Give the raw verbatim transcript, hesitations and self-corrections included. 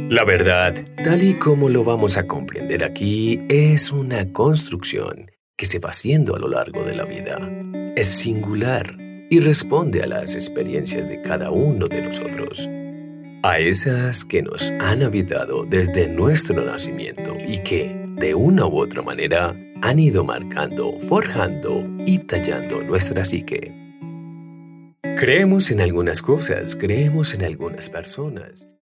La verdad, tal y como lo vamos a comprender aquí, es una construcción que se va haciendo a lo largo de la vida. Es singular y responde a las experiencias de cada uno de nosotros, a esas que nos han habitado desde nuestro nacimiento y que, de una u otra manera, han ido marcando, forjando y tallando nuestra psique. Creemos en algunas cosas, creemos en algunas personas,